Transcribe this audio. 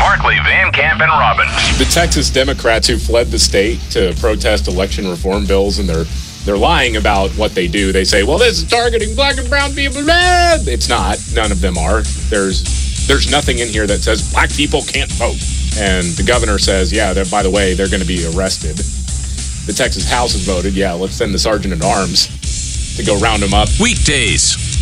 Markley, Van Camp, and Robbins. The Texas Democrats who fled the state to protest election reform bills, and they're lying about what they do. They say, well, this is targeting black and brown people. Blah. It's not. None of them are. There's nothing in here that says black people can't vote. And the governor says, yeah, by the way, they're going to be arrested. The Texas House has voted, yeah, let's send the sergeant at arms to go round them up. Weekdays